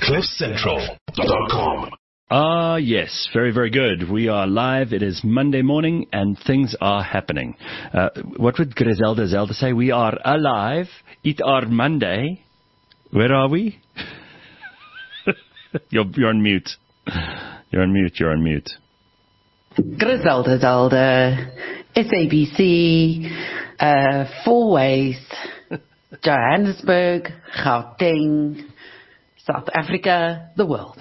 CliffCentral.com. Ah, yes. Very, very good. We are live. It is Monday morning and things are happening. What would Griselda Zelda say? We are alive. It are Monday. Where are we? You're on mute. You're on mute. Griselda Zelda, SABC, Four Ways, Johannesburg, Gauteng, South Africa, the world.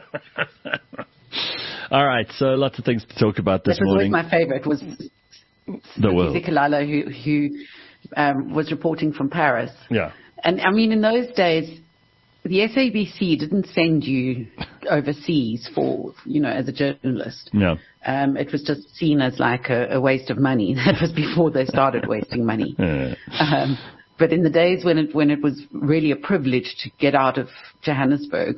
All right, so lots of things to talk about this morning. My favorite was the world. Zikalala, who was reporting from Paris. Yeah. And I mean, in those days, the SABC didn't send you overseas for, as a journalist. No. It was just seen as like a waste of money. That was before they started wasting money. But in the days when it was really a privilege to get out of Johannesburg,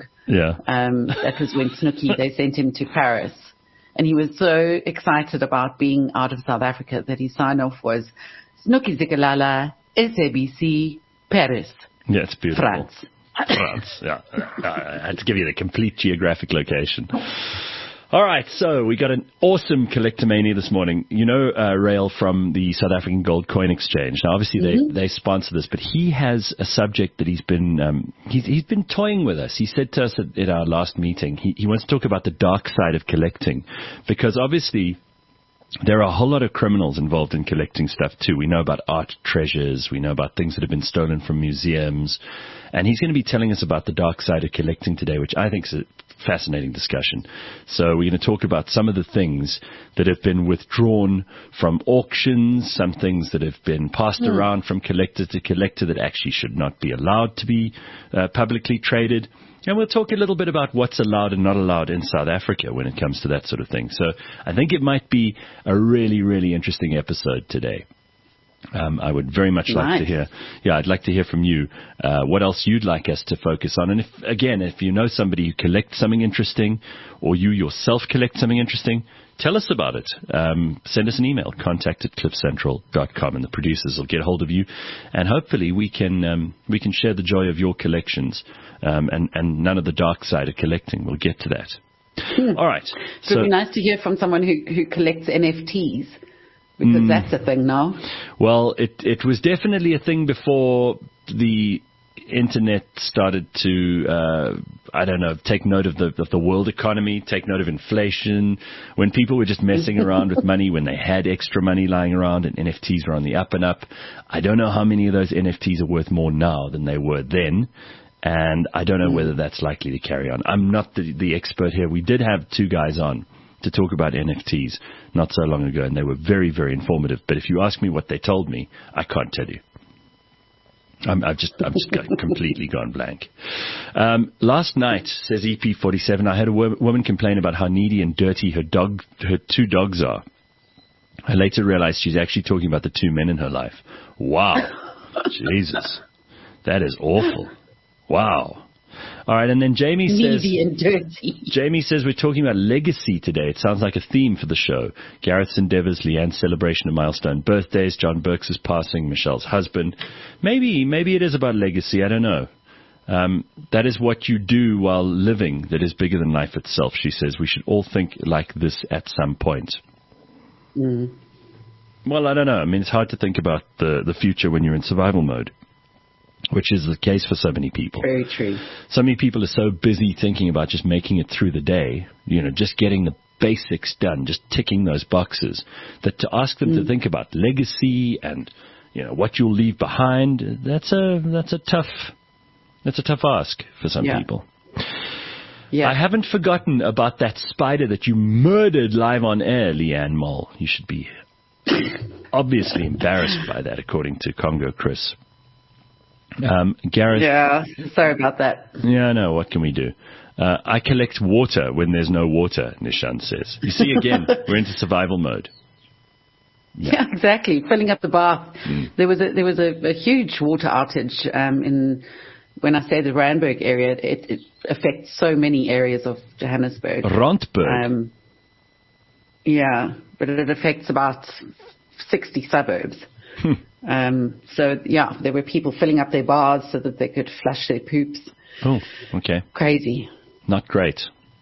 that was when Snooki, they sent him to Paris. And he was so excited about being out of South Africa that his sign-off was Snooki Zikalala, SABC, Paris. Yeah, it's beautiful. France. Yeah. I had to give you the complete geographic location. All right, so we got an awesome Collectomania this morning. Rail from the South African Gold Coin Exchange. Now, obviously, they sponsor this, but he has a subject that he's been toying with us. He said to us at our last meeting, he wants to talk about the dark side of collecting, because obviously there are a whole lot of criminals involved in collecting stuff too. We know about art treasures. We know about things that have been stolen from museums. And he's going to be telling us about the dark side of collecting today, which I think is a fascinating discussion. So we're going to talk about some of the things that have been withdrawn from auctions, some things that have been passed around from collector to collector that actually should not be allowed to be publicly traded. And we'll talk a little bit about what's allowed and not allowed in South Africa when it comes to that sort of thing. So I think it might be a really, really interesting episode today. I would very much like to hear. Yeah, I'd like to hear from you what else you'd like us to focus on. And if you know somebody who collects something interesting, or you yourself collect something interesting, tell us about it. Send us an email, contact@cliffcentral.com, and the producers will get hold of you. And hopefully we can share the joy of your collections and none of the dark side of collecting. We'll get to that. All right. So it would be nice to hear from someone who collects NFTs. Because that's a thing now. Well, it was definitely a thing before the internet started to, take note of the world economy, take note of inflation, when people were just messing around with money, when they had extra money lying around and NFTs were on the up and up. I don't know how many of those NFTs are worth more now than they were then. And I don't know whether that's likely to carry on. I'm not the expert here. We did have two guys on to talk about NFTs not so long ago, and they were very, very informative. But if you ask me what they told me, I can't tell you. I've just completely gone blank. Last night, says EP47, I had a woman complain about how needy and dirty her two dogs are. I later realized she's actually talking about the two men in her life. Wow. Jesus. That is awful. Wow. All right, and then Jamie says, needy and dirty. Jamie says we're talking about legacy today. It sounds like a theme for the show. Gareth's endeavors, Leanne's celebration of milestone birthdays, John Burks' passing, Michelle's husband. Maybe it is about legacy. I don't know. That is what you do while living that is bigger than life itself, she says. We should all think like this at some point. Well, I don't know. I mean, it's hard to think about the future when you're in survival mode, which is the case for so many people. Very true. So many people are so busy thinking about just making it through the day, just getting the basics done, just ticking those boxes, that to ask them to think about legacy and, what you'll leave behind, that's a tough ask for some people. Yeah. I haven't forgotten about that spider that you murdered live on air, Leanne Moll. You should be obviously embarrassed by that, according to Congo Chris. Gareth. Yeah, sorry about that. Yeah, no, what can we do? I collect water when there's no water, Nishan says. You see, again, we're into survival mode. Yeah, exactly. Filling up the bath. There was a huge water outage when I say the Randburg area. It affects so many areas of Johannesburg. Randburg? Yeah, but it affects about 60 suburbs. So, yeah, there were people filling up their baths so that they could flush their poops. Oh, okay. Crazy. Not great.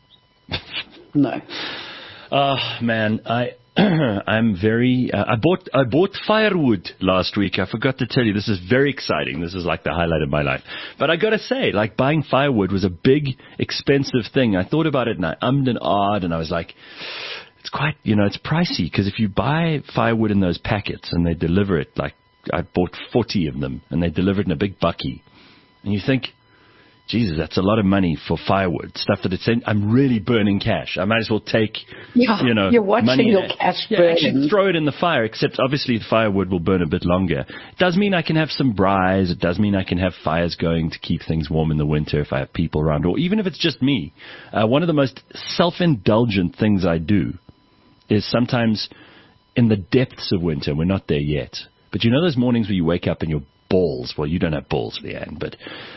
No. Oh, man, I'm very. I bought firewood last week. I forgot to tell you. This is very exciting. This is like the highlight of my life. But I gotta say, like buying firewood was a big, expensive thing. I thought about it and I ummed and ahed, and I was like, it's quite, it's pricey because if you buy firewood in those packets and they deliver it, like I bought 40 of them and they delivered in a big bucky, and you think, Jesus, that's a lot of money for firewood, stuff that I'm really burning cash. I might as well take, you're watching money your cash burn. Actually throw it in the fire, except obviously the firewood will burn a bit longer. It does mean I can have some braais. It does mean I can have fires going to keep things warm in the winter if I have people around, or even if it's just me. One of the most self-indulgent things I do is sometimes in the depths of winter, we're not there yet, but those mornings where you wake up and your balls, well, you don't have balls, Leanne, but,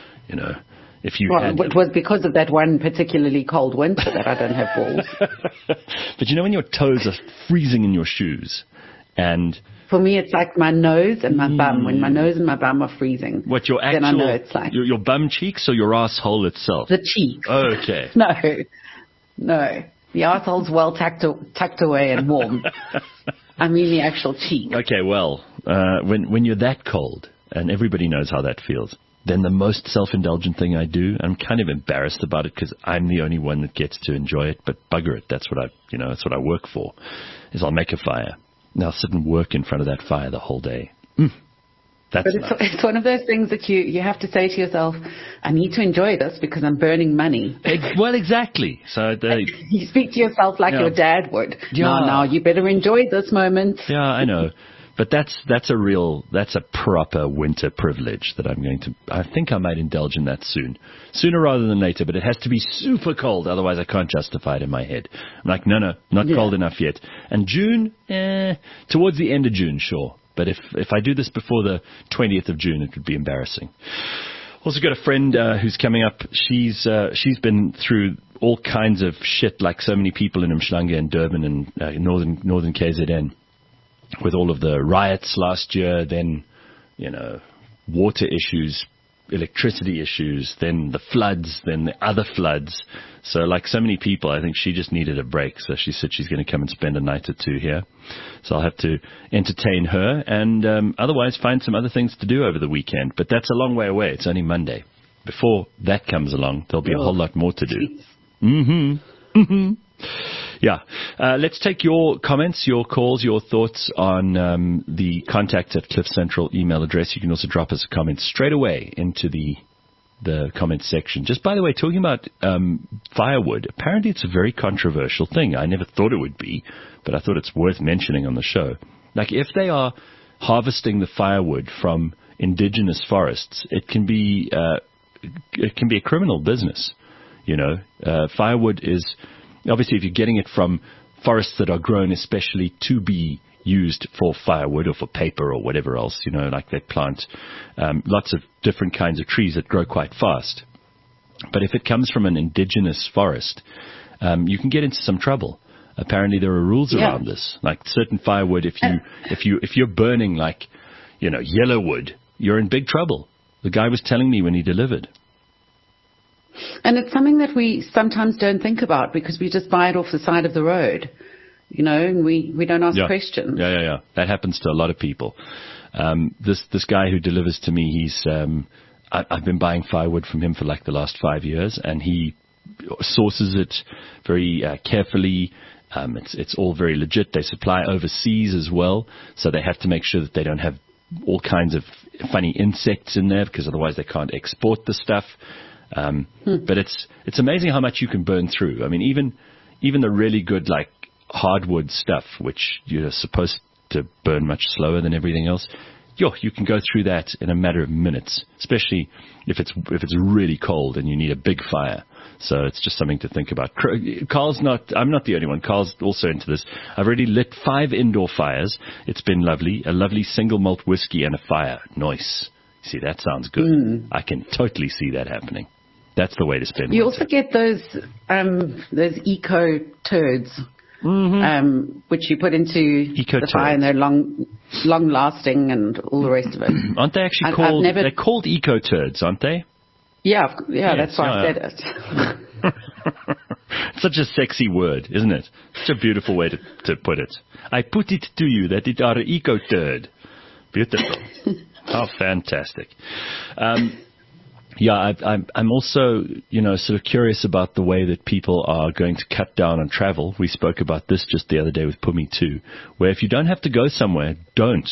if you it was because of that one particularly cold winter that I don't have balls. But when your toes are freezing in your shoes, and for me it's like my nose and my bum. When my nose and my bum are freezing, what your actual? Then I know it's like your bum cheeks or your asshole itself? The cheeks. Oh, okay. No. The asshole's well tucked away and warm. I mean the actual cheek. Okay, well, when you're that cold, and everybody knows how that feels, then the most self-indulgent thing I do, I'm kind of embarrassed about it because I'm the only one that gets to enjoy it, but bugger it, that's what I work for, is I'll make a fire. And I'll sit and work in front of that fire the whole day. It's one of those things that you have to say to yourself, I need to enjoy this because I'm burning money. Well, exactly. So you speak to yourself like your dad would. Yeah. No, you better enjoy this moment. Yeah, I know. But that's a proper winter privilege that I think I might indulge in that sooner rather than later, but it has to be super cold. Otherwise I can't justify it in my head. I'm like, no, not cold enough yet. And June, towards the end of June, sure. But if I do this before the 20th of June, it would be embarrassing. Also got a friend who's coming up. She's been through all kinds of shit like so many people in Umhlanga and Durban and northern KZN. With all of the riots last year, then, water issues, electricity issues, then the floods, then the other floods. So like so many people, I think she just needed a break. So she said she's going to come and spend a night or two here. So I'll have to entertain her and otherwise find some other things to do over the weekend. But that's a long way away. It's only Monday. Before that comes along, there'll be a whole lot more to do. Mm-hmm. Yeah. Let's take your comments, your calls, your thoughts on the contact at Cliff Central email address. You can also drop us a comment straight away into the comment section. Just by the way, talking about firewood, apparently it's a very controversial thing. I never thought it would be, but I thought it's worth mentioning on the show. Like if they are harvesting the firewood from indigenous forests, it can be a criminal business. Firewood is... Obviously, if you're getting it from forests that are grown especially to be used for firewood or for paper or whatever else, like they plant lots of different kinds of trees that grow quite fast. But if it comes from an indigenous forest, you can get into some trouble. Apparently, there are rules around this. Like certain firewood, if you're burning like, yellow wood, you're in big trouble. The guy was telling me when he delivered. And it's something that we sometimes don't think about because we just buy it off the side of the road, and we don't ask questions. Yeah. That happens to a lot of people. This guy who delivers to me, I've been buying firewood from him for like the last 5 years, and he sources it very carefully. It's all very legit. They supply overseas as well, so they have to make sure that they don't have all kinds of funny insects in there because otherwise they can't export the stuff. But it's amazing how much you can burn through. I mean, even the really good like hardwood stuff, which you're supposed to burn much slower than everything else, you can go through that in a matter of minutes, especially if it's really cold and you need a big fire. So it's just something to think about. I'm not the only one. Carl's also into this. I've already lit 5 indoor fires. It's been lovely. A lovely single malt whiskey and a fire. Nice. See, that sounds good. I can totally see that happening. That's the way to spend You winter. also get those eco turds, which you put into the fire, and they're long lasting and all the rest of it. Aren't they actually called? They're called eco turds, aren't they? Yeah, Yes, that's why I said it. Such a sexy word, isn't it? Such a beautiful way to put it. I put it to you that it are eco third. Beautiful. How fantastic. I'm also, sort of curious about the way that people are going to cut down on travel. We spoke about this just the other day with Pumi too, where if you don't have to go somewhere, don't.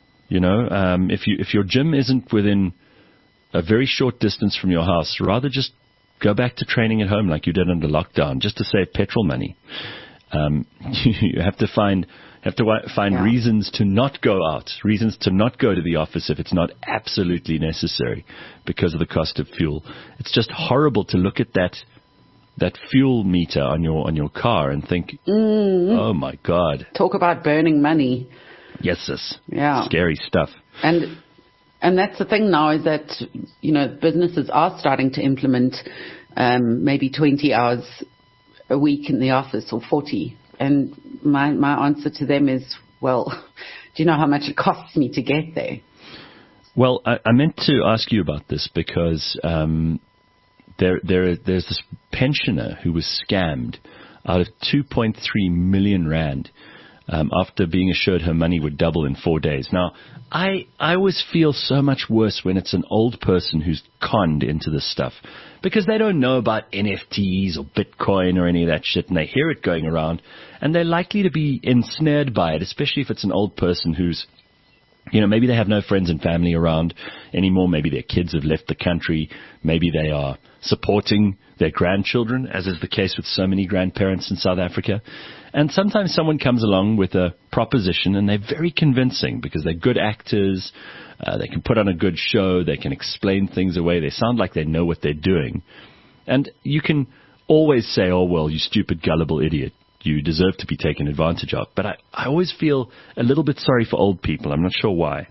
If your gym isn't within a very short distance from your house, rather just go back to training at home like you did under lockdown, just to save petrol money. You have to find reasons to not go out, reasons to not go to the office if it's not absolutely necessary because of the cost of fuel. It's just horrible to look at that fuel meter on your car and think, oh my God. Talk about burning money. Yes, sis. Yeah. Scary stuff. And that's the thing now is that, businesses are starting to implement maybe 20 hours a week in the office or 40. And my answer to them is, well, do you know how much it costs me to get there? Well, I meant to ask you about this because there's this pensioner who was scammed out of 2.3 million rand after being assured her money would double in 4 days. Now, I always feel so much worse when it's an old person who's conned into this stuff because they don't know about NFTs or Bitcoin or any of that shit, and they hear it going around, and they're likely to be ensnared by it, especially if it's an old person who's, maybe they have no friends and family around anymore. Maybe their kids have left the country. Maybe they are supporting their grandchildren, as is the case with so many grandparents in South Africa. And sometimes someone comes along with a proposition and they're very convincing because they're good actors. They can put on a good show. They can explain things away. They sound like they know what they're doing. And you can always say, oh, well, you stupid, gullible idiot. You deserve to be taken advantage of. But I always feel a little bit sorry for old people. I'm not sure why.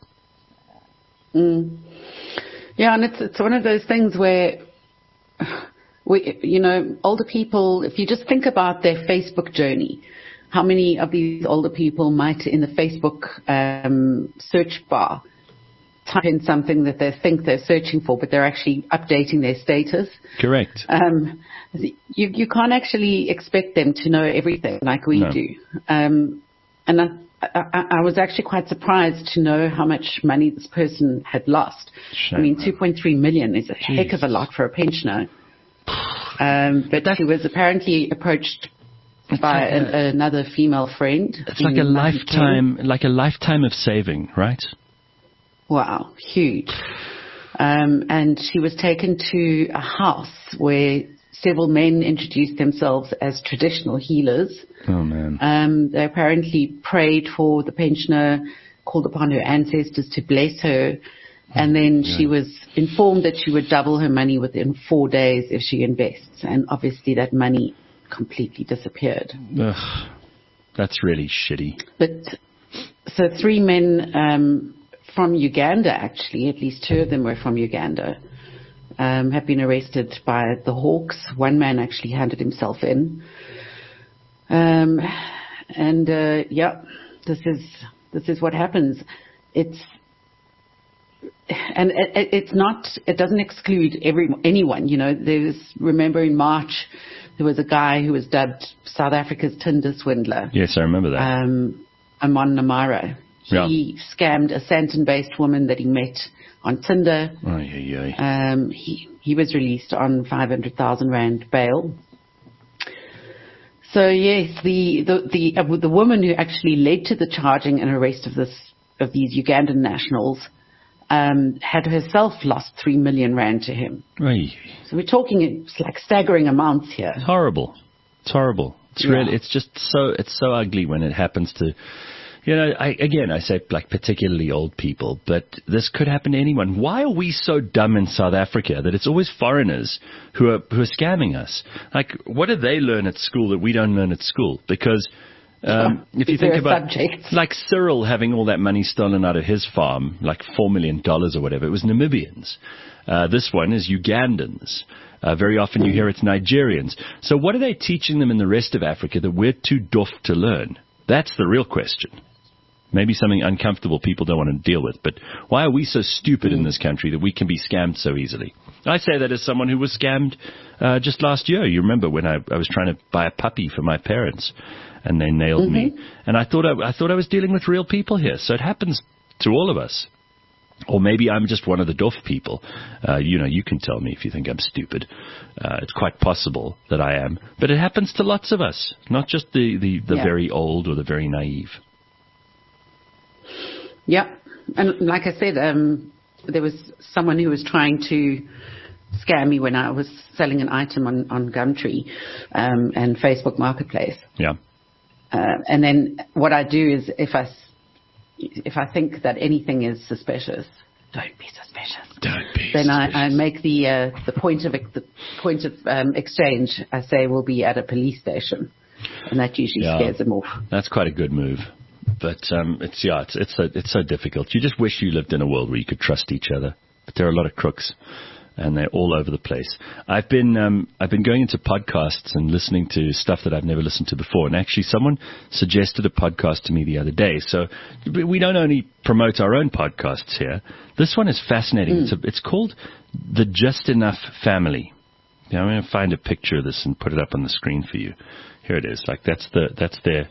Yeah, and it's one of those things where older people, if you just think about their Facebook journey, how many of these older people might in the Facebook search bar type in something that they think they're searching for, but they're actually updating their status? Correct. You can't actually expect them to know everything like we do. And I was actually quite surprised to know how much money this person had lost. Shame, I mean, 2.3 million is a heck of a lot for a pensioner. But she was apparently approached by another female friend. It's like a lifetime of saving, right? Wow, huge. And she was taken to a house where several men introduced themselves as traditional healers. Oh, man. They apparently prayed for the pensioner, called upon her ancestors to bless her, and then she was informed that she would double her money within 4 days if she invests. And obviously that money completely disappeared. Ugh, that's really shitty. But so 3 men from Uganda, actually, at least 2 of them were from Uganda, have been arrested by the Hawks. 1 man actually handed himself in. This is what happens. It doesn't exclude anyone. Remember in March, there was a guy who was dubbed South Africa's Tinder swindler. Yes, I remember that. Amon Namara. He scammed a Sandton-based woman that he met on Tinder. He was released on 500,000 rand bail. So yes, the woman who actually led to the charging and arrest of these Ugandan nationals had herself lost 3 million rand to him. So we're talking it's like staggering amounts here. It's horrible. It's horrible. It's just so ugly when it happens to. I say like particularly old people, but this could happen to anyone. Why are we so dumb in South Africa that it's always foreigners who are scamming us? Like, what do they learn at school that we don't learn at school? Because if you think about like Cyril having all that money stolen out of his farm, like $4 million or whatever, it was Namibians. This one is Ugandans. Very often you hear it's Nigerians. So what are they teaching them in the rest of Africa that we're too doff to learn? That's the real question. Maybe something uncomfortable people don't want to deal with. But why are we so stupid in this country that we can be scammed so easily? I say that as someone who was scammed just last year. You remember when I was trying to buy a puppy for my parents, and they nailed me. And I thought I was dealing with real people here. So it happens to all of us. Or maybe I'm just one of the doff people. You can tell me if you think I'm stupid. It's quite possible that I am. But it happens to lots of us, not just the very old or the very naive. Yeah. And like I said, there was someone who was trying to scam me when I was selling an item on Gumtree and Facebook Marketplace. Yeah. And then what I do is if I think that anything is suspicious, don't be suspicious. Don't be then suspicious. I make the point of exchange. I say will be at a police station, and that usually scares them off. That's quite a good move. But it's so difficult. You just wish you lived in a world where you could trust each other. But there are a lot of crooks, and they're all over the place. I've been going into podcasts and listening to stuff that I've never listened to before. And actually, someone suggested a podcast to me the other day. So we don't only promote our own podcasts here. This one is fascinating. It's called The Just Enough Family. I'm going to find a picture of this and put it up on the screen for you. Here it is. Like that's their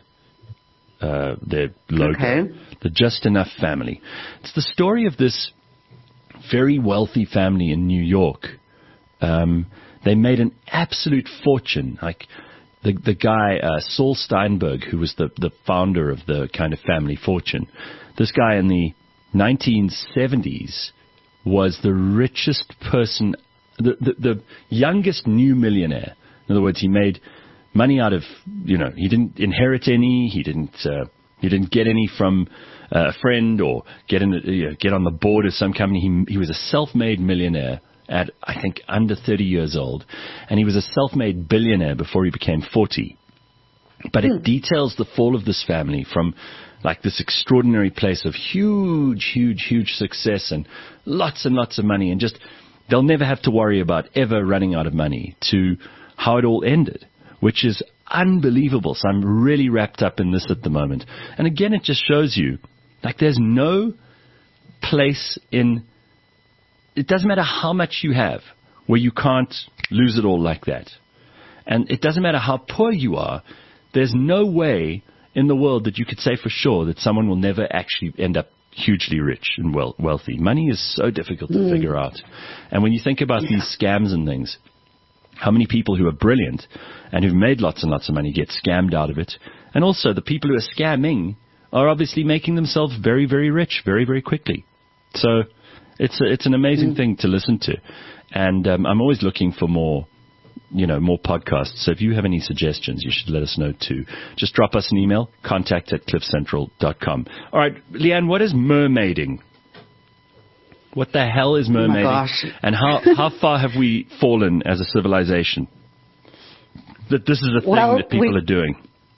logo. Okay. The Just Enough Family. It's the story of this very wealthy family in New York. They made an absolute fortune. Like the guy, Saul Steinberg, who was the founder of the kind of family fortune. This guy in the 1970s was the richest person, the youngest new millionaire. In other words, he made money out of, he didn't inherit any, he didn't get any from a friend or get on the board of some company. He was a self-made millionaire at, I think, under 30 years old. And he was a self-made billionaire before he became 40. But it details the fall of this family from like this extraordinary place of huge, huge, huge success and lots of money, and just they'll never have to worry about ever running out of money, to how it all ended, which is unbelievable. So I'm really wrapped up in this at the moment. And again, it just shows you, like, there's no place it doesn't matter how much you have where you can't lose it all like that. And it doesn't matter how poor you are, there's no way in the world that you could say for sure that someone will never actually end up hugely rich and wealthy. Money is so difficult to figure out. And when you think about these scams and things, how many people who are brilliant and who've made lots and lots of money get scammed out of it. And also the people who are scamming are obviously making themselves very, very rich very, very quickly. So it's an amazing thing to listen to. And I'm always looking for more podcasts. So if you have any suggestions, you should let us know too. Just drop us an email, contact@cliffcentral.com. All right, Leanne, what is mermaiding? What the hell is mermaiding? Oh my gosh. And how far have we fallen as a civilization that this is a thing that people are doing?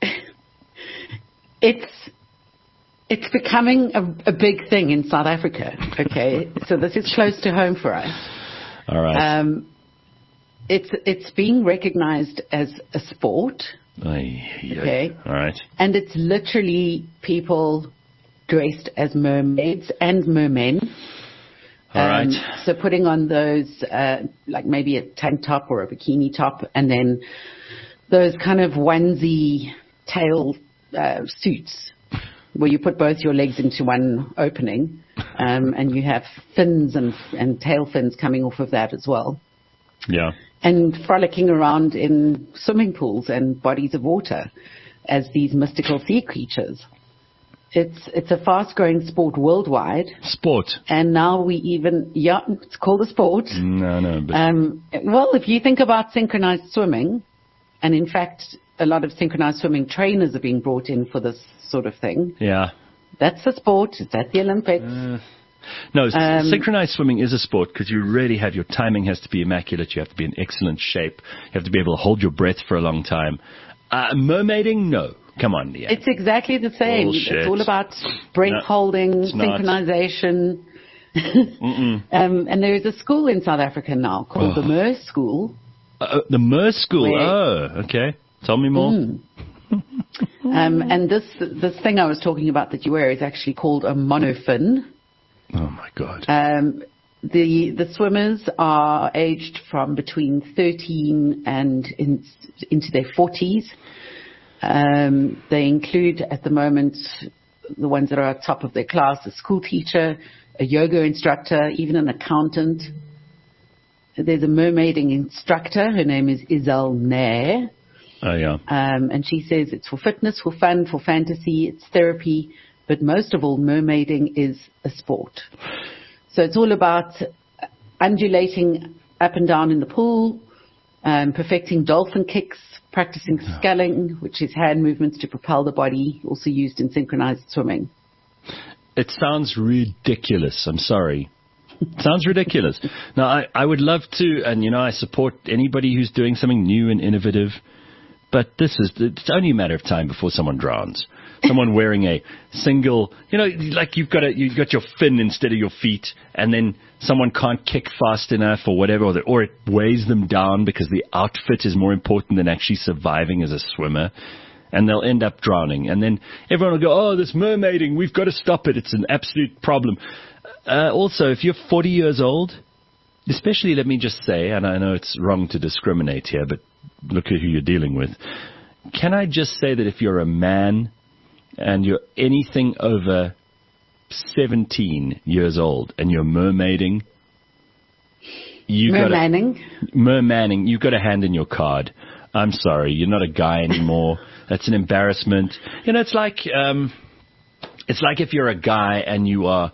It's becoming a big thing in South Africa. Okay, so this is close to home for us. All right. It's being recognized as a sport. Okay. All right. And it's literally people dressed as mermaids and mermen. All right. So putting on those, like maybe a tank top or a bikini top, and then those kind of onesie tail suits where you put both your legs into one opening, and you have fins and tail fins coming off of that as well. Yeah. And frolicking around in swimming pools and bodies of water as these mystical sea creatures. It's a fast-growing sport worldwide. Sport. And now it's called a sport. No. But well, if you think about synchronized swimming, and in fact, a lot of synchronized swimming trainers are being brought in for this sort of thing. Yeah. That's a sport. It's at the Olympics. No, synchronized swimming is a sport because you really have, your timing has to be immaculate. You have to be in excellent shape. You have to be able to hold your breath for a long time. Mermaiding, no. Come on, Leanne. It's exactly the same. Bullshit. It's all about breath holding, synchronization. And there is a school in South Africa now called the Mer School. The Mer School. Okay. Tell me more. And this thing I was talking about that you wear is actually called a monofin. Oh my God. The swimmers are aged from between 13 and into their 40s. They include, at the moment, the ones that are at top of their class, a school teacher, a yoga instructor, even an accountant. There's a mermaiding instructor. Her name is Isel Nair. Oh, yeah. And she says it's for fitness, for fun, for fantasy, it's therapy, but most of all, mermaiding is a sport. So it's all about undulating up and down in the pool, perfecting dolphin kicks, practicing sculling, which is hand movements to propel the body, also used in synchronized swimming. It sounds ridiculous. I'm sorry. It sounds ridiculous. Now, I would love to, and, I support anybody who's doing something new and innovative, but it's only a matter of time before someone drowns. Someone wearing a single, like you've got your fin instead of your feet, and then someone can't kick fast enough or whatever, or it weighs them down because the outfit is more important than actually surviving as a swimmer, and they'll end up drowning. And then everyone will go, oh, this mermaiding, we've got to stop it. It's an absolute problem. Also, if you're 40 years old, especially, let me just say, and I know it's wrong to discriminate here, but look at who you're dealing with. Can I just say that if you're a man and you're anything over 17 years old and you're mermaiding, you've got to hand in your card. I'm sorry, you're not a guy anymore. That's an embarrassment. It's like if you're a guy and you're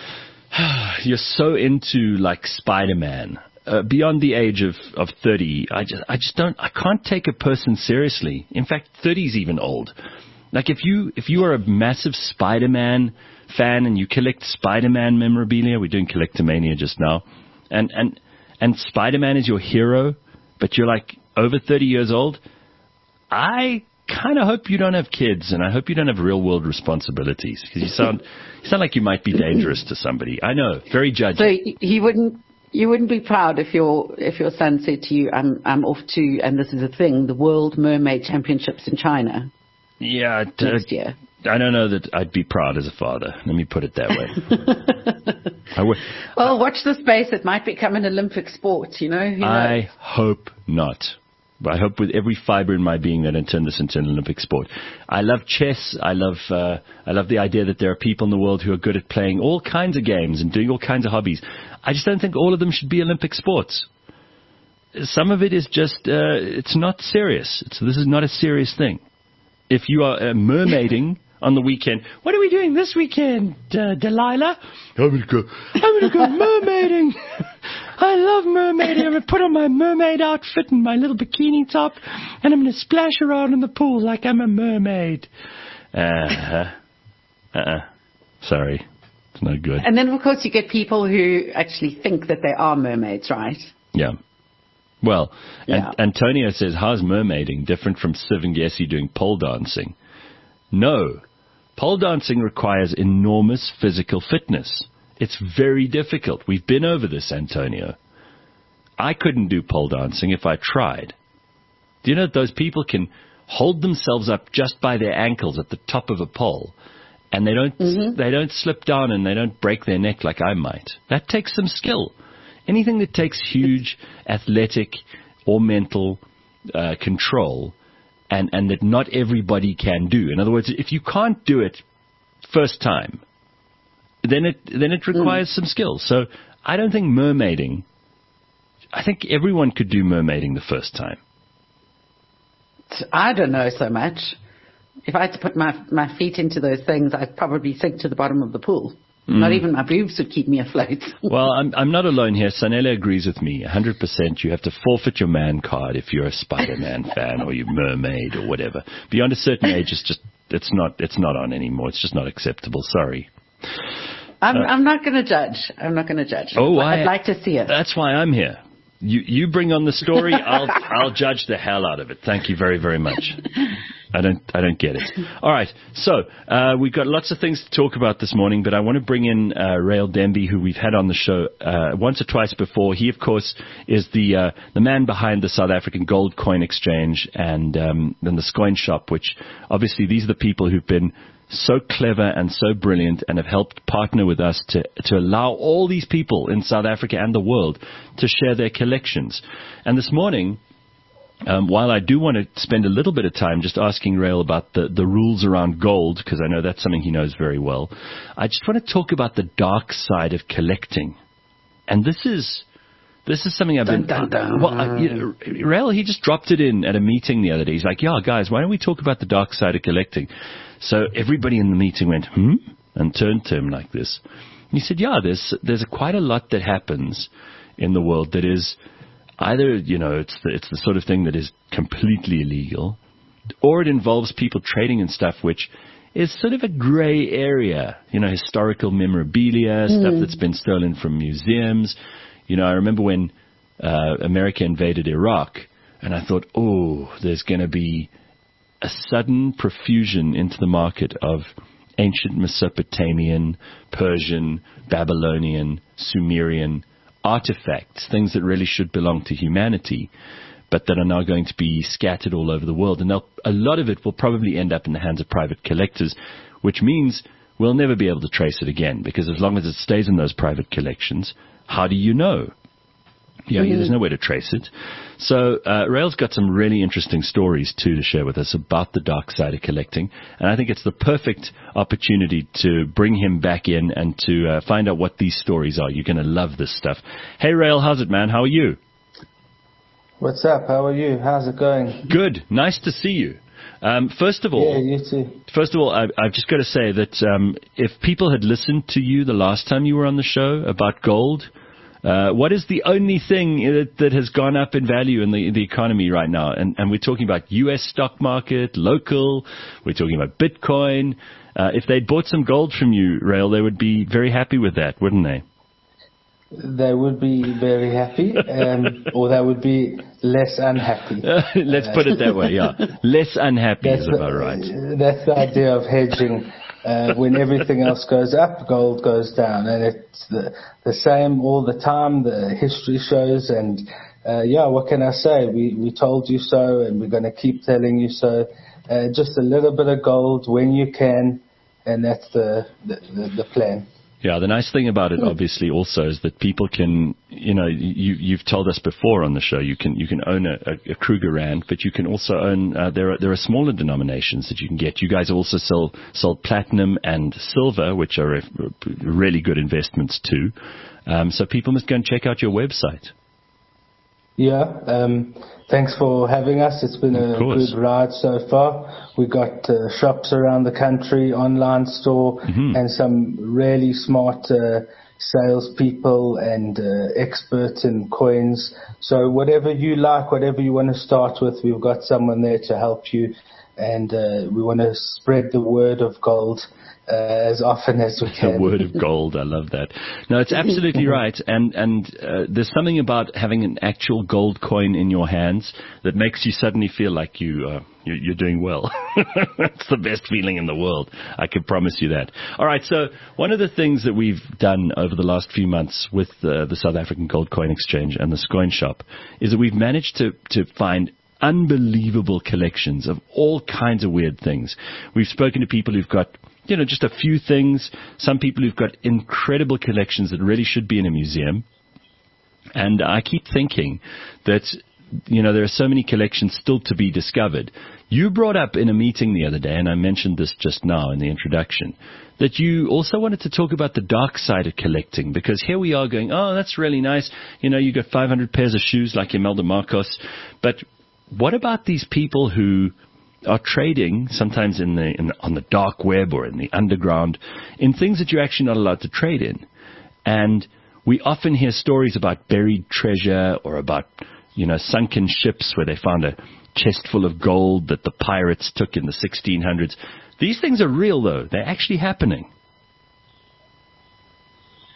so into like Spider-Man. Beyond the age of 30, I can't take a person seriously. In fact, 30 is even old. Like if you are a massive Spider-Man fan and you collect Spider-Man memorabilia, we're doing Collectomania just now, and Spider-Man is your hero, but you're like over 30 years old, I kind of hope you don't have kids, and I hope you don't have real world responsibilities, because you sound like you might be dangerous to somebody. I know, very judgy. So you wouldn't be proud if your son said to you, I'm off to, and this is a thing, the World Mermaid Championships in China. Yeah, next year. I don't know that I'd be proud as a father. Let me put it that way. Well, watch the space. It might become an Olympic sport, Who knows? I hope not. I hope with every fiber in my being that I turn this into an Olympic sport. I love chess. I love the idea that there are people in the world who are good at playing all kinds of games and doing all kinds of hobbies. I just don't think all of them should be Olympic sports. Some of it is just, it's not serious. This is not a serious thing. If you are mermaiding on the weekend, what are we doing this weekend, Delilah? I'm going to go mermaiding. I love mermaiding. I'm going to put on my mermaid outfit and my little bikini top, and I'm going to splash around in the pool like I'm a mermaid. Sorry. It's no good. And then, of course, you get people who actually think that they are mermaids, right? Yeah. Well, Antonio says, how's mermaiding different from Siv and Gessie doing pole dancing? No. Pole dancing requires enormous physical fitness. It's very difficult. We've been over this, Antonio. I couldn't do pole dancing if I tried. Do you know that those people can hold themselves up just by their ankles at the top of a pole, and they don't slip down and they don't break their neck like I might? That takes some skill. Anything that takes huge athletic or mental control and that not everybody can do. In other words, if you can't do it first time, then it requires some skill. So I don't think mermaiding, I think everyone could do mermaiding the first time. I don't know so much. If I had to put my feet into those things, I'd probably sink to the bottom of the pool. Not even my boobs would keep me afloat. Well, I'm not alone here. Sanela agrees with me 100%. You have to forfeit your man card if you're a Spider-Man fan or you're mermaid or whatever. Beyond a certain age, it's not on anymore. It's just not acceptable. Sorry. I'm not going to judge. I'm not going to judge. Oh, I'd like to see it. That's why I'm here. You bring on the story. I'll judge the hell out of it. Thank you very, very much. I don't get it. All right. So, we've got lots of things to talk about this morning, but I want to bring in, Rael Demby, who we've had on the show, once or twice before. He, of course, is the man behind the South African Gold Coin Exchange and then the Scoin Shop, which obviously these are the people who've been so clever and so brilliant and have helped partner with us to allow all these people in South Africa and the world to share their collections. And this morning, while I do want to spend a little bit of time just asking Rael about the rules around gold, because I know that's something he knows very well, I just want to talk about the dark side of collecting. And this is something I've been... Well, Rael, he just dropped it in at a meeting the other day. He's like, yeah, guys, why don't we talk about the dark side of collecting? So everybody in the meeting went, and turned to him like this. And he said, yeah, there's quite a lot that happens in the world that is either, it's the sort of thing that is completely illegal, or it involves people trading in stuff which is sort of a gray area, historical memorabilia, stuff that's been stolen from museums. I remember when America invaded Iraq, and I thought, there's going to be a sudden profusion into the market of ancient Mesopotamian, Persian, Babylonian, Sumerian artifacts, things that really should belong to humanity, but that are now going to be scattered all over the world. And a lot of it will probably end up in the hands of private collectors, which means we'll never be able to trace it again, because as long as it stays in those private collections, how do you know? There's no way to trace it. So Rael's got some really interesting stories, too, to share with us about the dark side of collecting. And I think it's the perfect opportunity to bring him back in and to find out what these stories are. You're going to love this stuff. Hey, Rael, how's it, man? How are you? What's up? How are you? How's it going? Good. Nice to see you. First of all, yeah, you too. First of all, I've just got to say that if people had listened to you the last time you were on the show about gold, what is the only thing that has gone up in value in the economy right now? And we're talking about U.S. stock market, local. We're talking about Bitcoin. If they'd bought some gold from you, Rael, they would be very happy with that, wouldn't they? They would be very happy, or they would be less unhappy. Let's put it that way, yeah. Less unhappy is about right. That's the idea of hedging. When everything else goes up, gold goes down. And it's the same all the time. The history shows. And, what can I say? We told you so, and we're going to keep telling you so. Just a little bit of gold when you can, and that's the plan. Yeah, the nice thing about it, obviously, also is that people can, you've told us before on the show, you can own a Kruger Rand, but you can also own, there are smaller denominations that you can get. You guys also sell platinum and silver, which are really good investments too. So people must go and check out your website. Yeah, thanks for having us. It's been a good ride so far. We got shops around the country, online store, and some really smart salespeople and experts in coins. So whatever you like, whatever you want to start with, we've got someone there to help you. And we want to spread the word of gold as often as we can. The word of gold, I love that. No, it's absolutely right. And there's something about having an actual gold coin in your hands that makes you suddenly feel like you're doing well. That's the best feeling in the world. I can promise you that. All right, so one of the things that we've done over the last few months with the South African Gold Coin Exchange and the Scoin Shop is that we've managed to find unbelievable collections of all kinds of weird things. We've spoken to people who've got, just a few things. Some people who've got incredible collections that really should be in a museum. And I keep thinking that, there are so many collections still to be discovered. You brought up in a meeting the other day, and I mentioned this just now in the introduction, that you also wanted to talk about the dark side of collecting, because here we are going, oh, that's really nice. You got 500 pairs of shoes like Imelda Marcos, but what about these people who are trading sometimes on the dark web or in the underground in things that you're actually not allowed to trade in? And we often hear stories about buried treasure or about, sunken ships where they found a chest full of gold that the pirates took in the 1600s. These things are real, though. They're actually happening.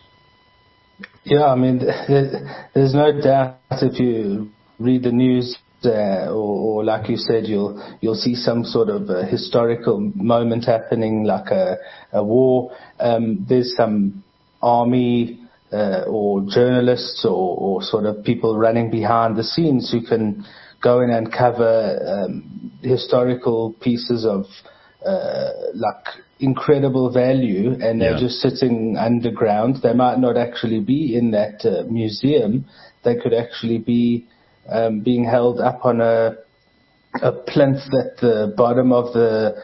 Yeah, I mean, there's no doubt if you read the news or like you said, you'll see some sort of a historical moment happening, like a war. There's some army or journalists or sort of people running behind the scenes who can go and uncover historical pieces of like incredible value, and they're just sitting underground. They might not actually be in that museum. They could actually be being held up on a plinth at the bottom of the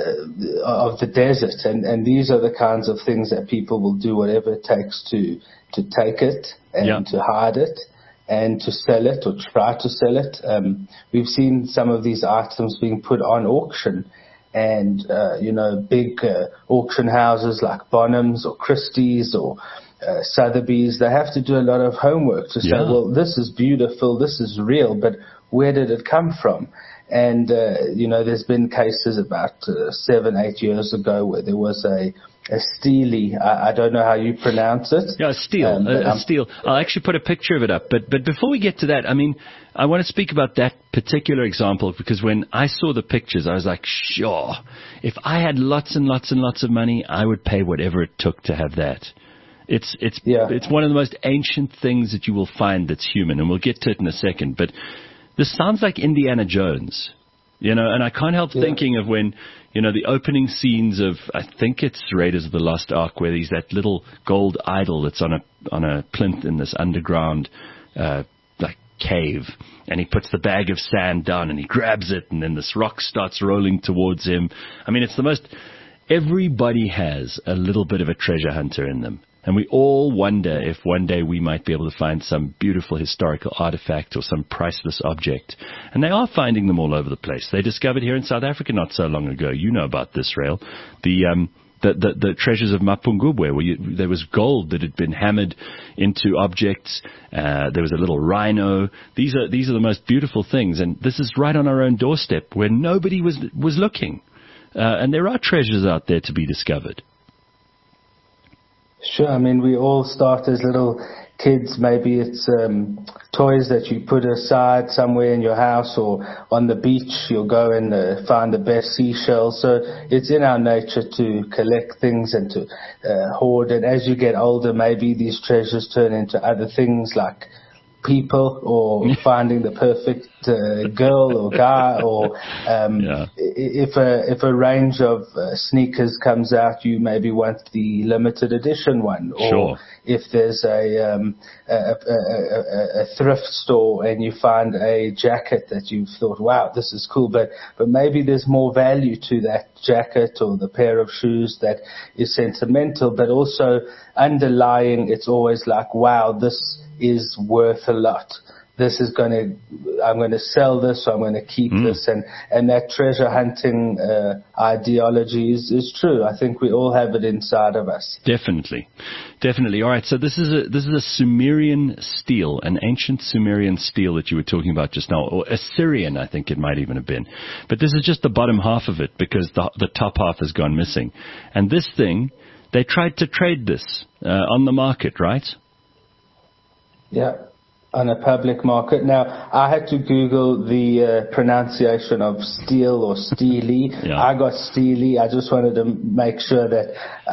desert, and these are the kinds of things that people will do whatever it takes to take it and to hide it and to sell it or try to sell it. We've seen some of these items being put on auction, and big auction houses like Bonhams or Christie's or Sotheby's, they have to do a lot of homework to say, well, this is beautiful, this is real, but where did it come from? And, there's been cases about 7-8 years ago where there was a Stele. I don't know how you pronounce it. Yeah, a Stele. I'll actually put a picture of it up. But before we get to that, I mean, I want to speak about that particular example, because when I saw the pictures, I was like, sure, if I had lots and lots and lots of money, I would pay whatever it took to have that. It's one of the most ancient things that you will find that's human, and we'll get to it in a second. But this sounds like Indiana Jones, and I can't help thinking of when, the opening scenes of, I think it's Raiders of the Lost Ark, where there's that little gold idol that's on a plinth in this underground, cave, and he puts the bag of sand down and he grabs it, and then this rock starts rolling towards him. I mean, it's the most, everybody has a little bit of a treasure hunter in them. And we all wonder if one day we might be able to find some beautiful historical artifact or some priceless object. And they are finding them all over the place. They discovered here in South Africa not so long ago. You know about this, Rael. The treasures of Mapungubwe, where there was gold that had been hammered into objects. There was a little rhino. These are the most beautiful things. And this is right on our own doorstep where nobody was looking. And there are treasures out there to be discovered. Sure. I mean, we all start as little kids. Maybe it's toys that you put aside somewhere in your house, or on the beach you'll go and find the best seashells. So it's in our nature to collect things and to hoard. And as you get older, maybe these treasures turn into other things like people, or finding the perfect girl or guy, or if a range of sneakers comes out, you maybe want the limited edition one, or if there's a thrift store and you find a jacket that you've thought, wow, this is cool, but maybe there's more value to that jacket or the pair of shoes that is sentimental, but also underlying, it's always like, wow, this is worth a lot. I'm going to sell this, or I'm going to keep this, and that treasure hunting ideology is true. I think we all have it inside of us. Definitely. All right. So this is a Sumerian stele, an ancient Sumerian stele that you were talking about just now, or Assyrian, I think it might even have been. But this is just the bottom half of it, because the top half has gone missing. And this thing, they tried to trade this on the market, right? Yeah, on a public market. Now, I had to Google the pronunciation of steel or steely. I got steely. I just wanted to make sure that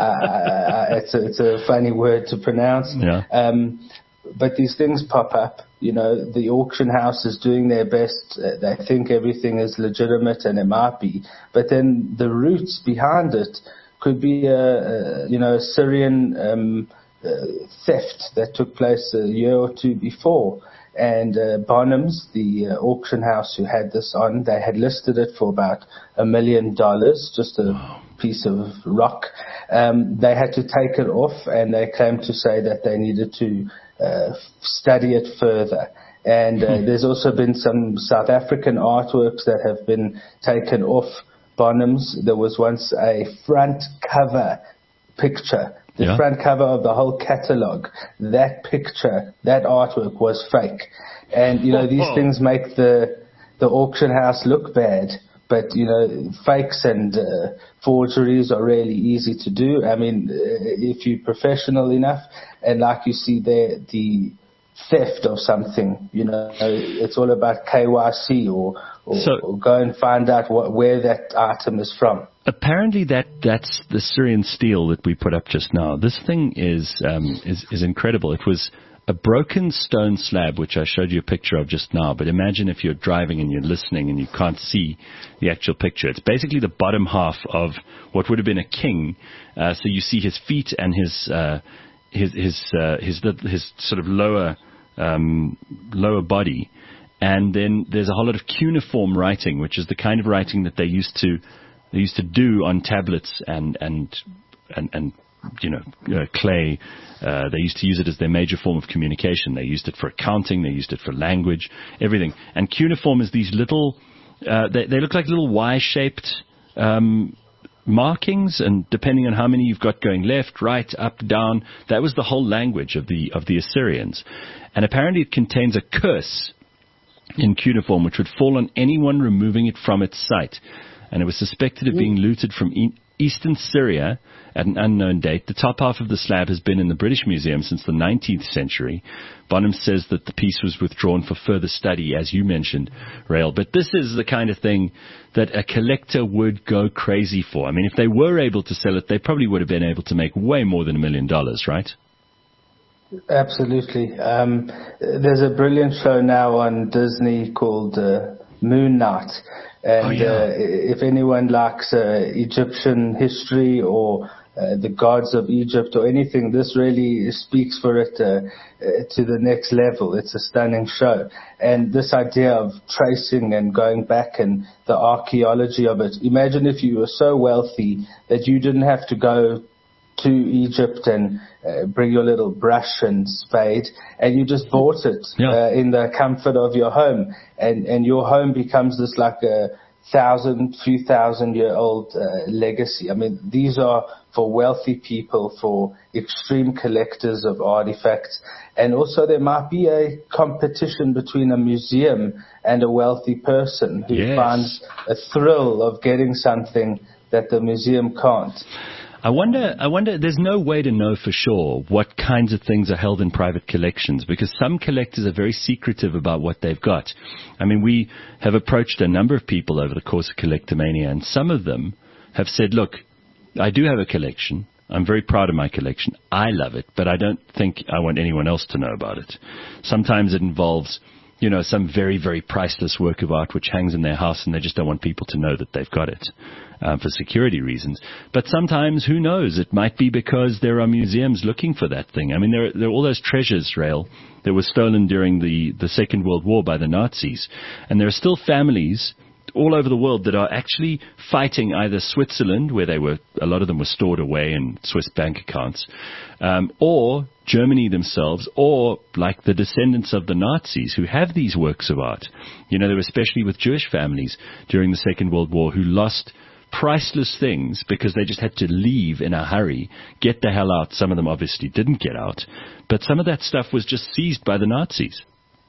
it's a funny word to pronounce. But these things pop up. The auction house is doing their best. They think everything is legitimate, and it might be. But then the roots behind it could be a Syrian theft that took place a year or two before. And Bonhams, the auction house who had this on, they had listed it for about $1 million, just a piece of rock. They had to take it off, and they came to say that they needed to study it further. And there's also been some South African artworks that have been taken off Bonhams. There was once a front cover picture, the front cover of the whole catalog. That picture, that artwork was fake. And, these things make the auction house look bad. But, fakes and forgeries are really easy to do. I mean, if you're professional enough, and like you see there, the theft of something. It's all about KYC or go and find out where that item is from. Apparently that's the Syrian steel that we put up just now. This thing is incredible. It was a broken stone slab, which I showed you a picture of just now, but imagine if you're driving and you're listening and you can't see the actual picture. It's basically the bottom half of what would have been a king. So you see his feet and his sort of lower body. And then there's a whole lot of cuneiform writing, which is the kind of writing that they used to do on tablets and clay. They used to use it as their major form of communication. They used it for accounting. They used it for language, everything. And cuneiform is these little, they look like little Y-shaped markings, and depending on how many you've got going left, right, up, down, that was the whole language of the Assyrians. And apparently it contains a curse in cuneiform which would fall on anyone removing it from its site. And it was suspected of being looted from eastern Syria at an unknown date. The top half of the slab has been in the British Museum since the 19th century. Bonham says that the piece was withdrawn for further study, as you mentioned, Rael. But this is the kind of thing that a collector would go crazy for. I mean, if they were able to sell it, they probably would have been able to make way more than $1 million, right? Absolutely. There's a brilliant show now on Disney called Moon Knight. And if anyone likes Egyptian history or the gods of Egypt or anything, this really speaks for it to the next level. It's a stunning show. And this idea of tracing and going back and the archaeology of it. Imagine if you were so wealthy that you didn't have to go to Egypt and bring your little brush and spade, and you just bought it in the comfort of your home, and your home becomes this like a few thousand-year-old legacy. I mean, these are for wealthy people, for extreme collectors of artifacts, and also there might be a competition between a museum and a wealthy person who finds a thrill of getting something that the museum can't. I wonder, there's no way to know for sure what kinds of things are held in private collections, because some collectors are very secretive about what they've got. I mean, we have approached a number of people over the course of Collectomania, and some of them have said, look, I do have a collection. I'm very proud of my collection. I love it, but I don't think I want anyone else to know about it. Sometimes it involves, some very, very priceless work of art which hangs in their house, and they just don't want people to know that they've got it. For security reasons. But sometimes, who knows, it might be because there are museums looking for that thing. I mean, there are all those treasures, Rael, that were stolen during the Second World War by the Nazis. And there are still families all over the world that are actually fighting either Switzerland, where a lot of them were stored away in Swiss bank accounts, or Germany themselves, or like the descendants of the Nazis who have these works of art. There were especially with Jewish families during the Second World War who lost priceless things because they just had to leave in a hurry, get the hell out. Some of them obviously didn't get out, but some of that stuff was just seized by the Nazis.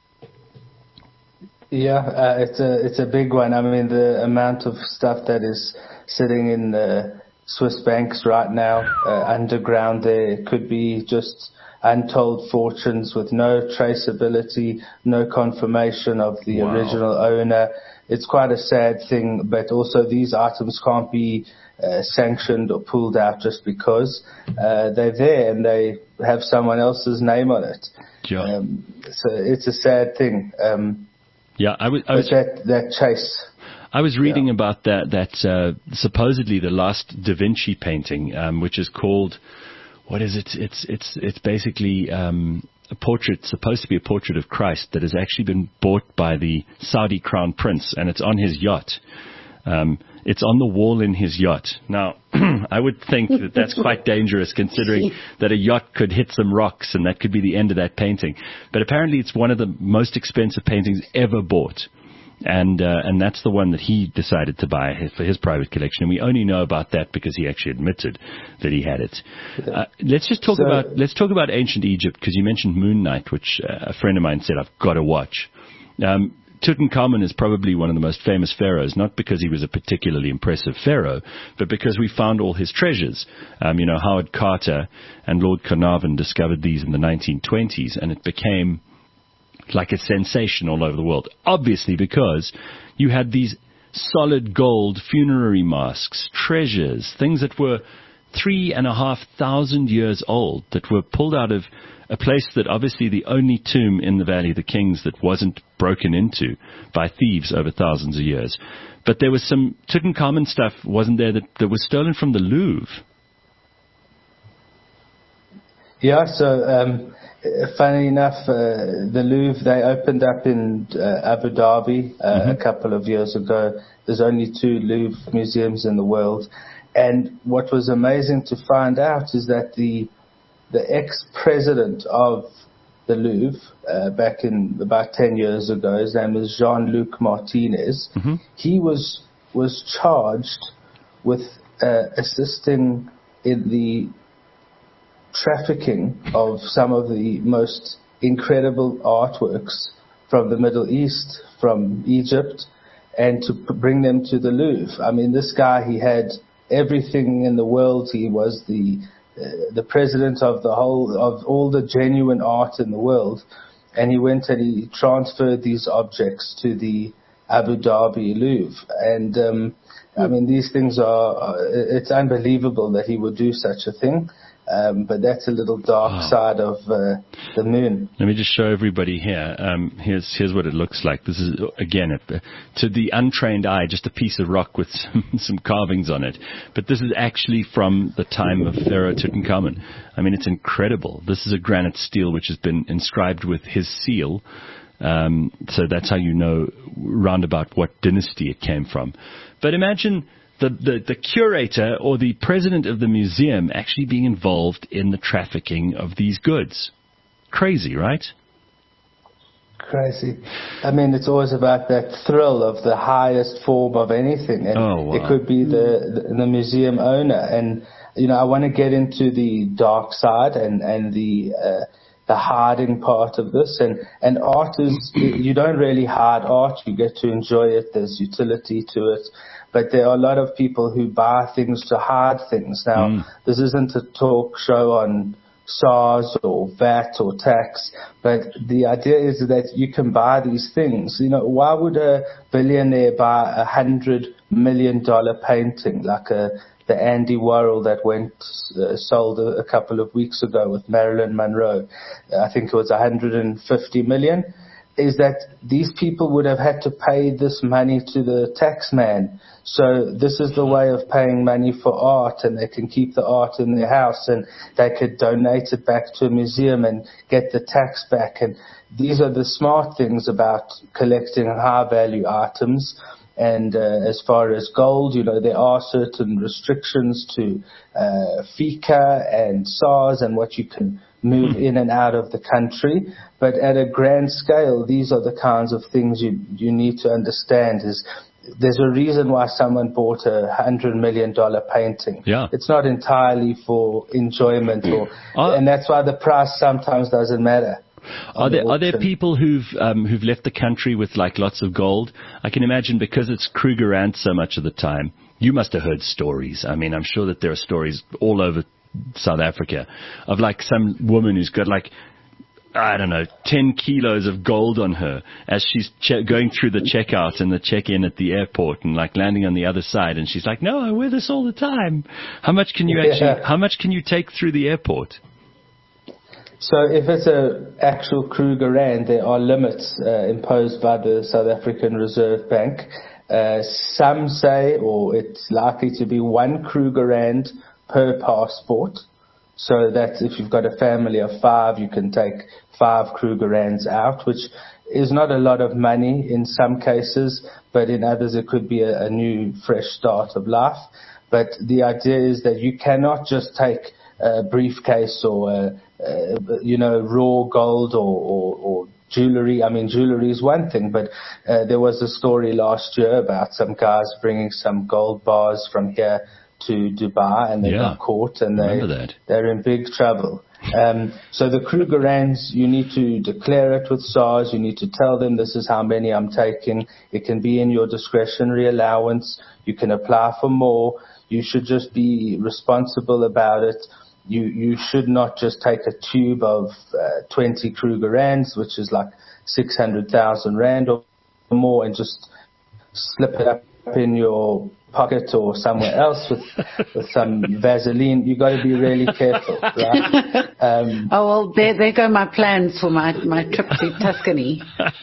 Yeah, it's a big one. I mean, the amount of stuff that is sitting in Swiss banks right now, underground, there could be just untold fortunes with no traceability, no confirmation of the original owner. It's quite a sad thing, but also these items can't be sanctioned or pulled out just because they're there and they have someone else's name on it. Yeah. So it's a sad thing. I was that chase. I was reading about that supposedly the last Da Vinci painting, which is called, what is it? It's basically a portrait, supposed to be a portrait of Christ, that has actually been bought by the Saudi crown prince, and it's on his yacht. It's on the wall in his yacht. Now, I would think that that's quite dangerous, considering that a yacht could hit some rocks and that could be the end of that painting. But apparently it's one of the most expensive paintings ever bought. And that's the one that he decided to buy for his private collection. And we only know about that because he actually admitted that he had it. Let's talk about ancient Egypt, because you mentioned Moon Knight, which a friend of mine said I've got to watch. Tutankhamun is probably one of the most famous pharaohs, not because he was a particularly impressive pharaoh, but because we found all his treasures. Howard Carter and Lord Carnarvon discovered these in the 1920s, and it became like a sensation all over the world. Obviously because you had these solid gold funerary masks, treasures, things that were 3,500 years old, that were pulled out of a place that obviously the only tomb in the Valley of the Kings that wasn't broken into by thieves over thousands of years. But there was some Tutankhamun stuff, wasn't there, that was stolen from the Louvre? Yeah, so funny enough, the Louvre, they opened up in Abu Dhabi a couple of years ago. There's only 2 Louvre museums in the world. And what was amazing to find out is that the ex-president of the Louvre, back in about 10 years ago, his name is Jean-Luc Martinez, he was charged with assisting in the trafficking of some of the most incredible artworks from the Middle East, from Egypt, and to bring them to the Louvre. I mean, this guy, he had everything in the world. He was the president of all the genuine art in the world, and he went and he transferred these objects to the Abu Dhabi Louvre. And I mean, these things it's unbelievable that he would do such a thing. But that's a little dark side of the moon. Let me just show everybody here. Here's what it looks like. This is, again, to the untrained eye, just a piece of rock with some carvings on it. But this is actually from the time of Pharaoh Tutankhamun. I mean, it's incredible. This is a granite stele which has been inscribed with his seal. So that's how you know roundabout what dynasty it came from. But imagine the curator or the president of the museum actually being involved in the trafficking of these goods. Crazy, right? Crazy. I mean, it's always about that thrill of the highest form of anything. And it could be the museum owner. And, you know, I want to get into the dark side and the hiding part of this. And art is, you don't really hide art. You get to enjoy it. There's utility to it. But there are a lot of people who buy things to hide things. Now, this isn't a talk show on SARS or VAT or tax, but the idea is that you can buy these things. You know, why would a billionaire buy $100 million painting like the Andy Warhol that sold a couple of weeks ago with Marilyn Monroe? I think it was $150 million. Is that these people would have had to pay this money to the tax man. So this is the way of paying money for art, and they can keep the art in their house, and they could donate it back to a museum and get the tax back. And these are the smart things about collecting high-value items. And as far as gold, you know, there are certain restrictions to FICA and SARS and what you can move in and out of the country. But at a grand scale, these are the kinds of things you need to understand. There's a reason why someone bought a $100 million painting. Yeah. It's not entirely for enjoyment, and that's why the price sometimes doesn't matter. Are there people who've left the country with like lots of gold? I can imagine, because it's Krugerrand so much of the time. You must have heard stories. I mean, I'm sure that there are stories all over South Africa of like some woman who's got like, I don't know, 10 kilos of gold on her as she's going through the checkout and the check-in at the airport and like landing on the other side. And she's like, no, I wear this all the time. How much can you take through the airport? So if it's an actual Krugerrand, there are limits imposed by the South African Reserve Bank. Some say, or it's likely to be 1 Krugerrand per passport. So that's if you've got a family of 5, you can take 5 Krugerrands out, which is not a lot of money in some cases, but in others it could be a new, fresh start of life. But the idea is that you cannot just take a briefcase or raw gold or jewelry. I mean, jewelry is one thing, but there was a story last year about some guys bringing some gold bars from here to Dubai, and they got caught, and they're in big trouble. So the Krugerrands, you need to declare it with SARS. You need to tell them this is how many I'm taking. It can be in your discretionary allowance. You can apply for more. You should just be responsible about it. you should not just take a tube of 20 Kruger rands, which is like 600,000 rand or more, and just slip it up in your pocket or somewhere else with some Vaseline. You got to be really careful, right? Oh well, there go my plans for my trip to Tuscany.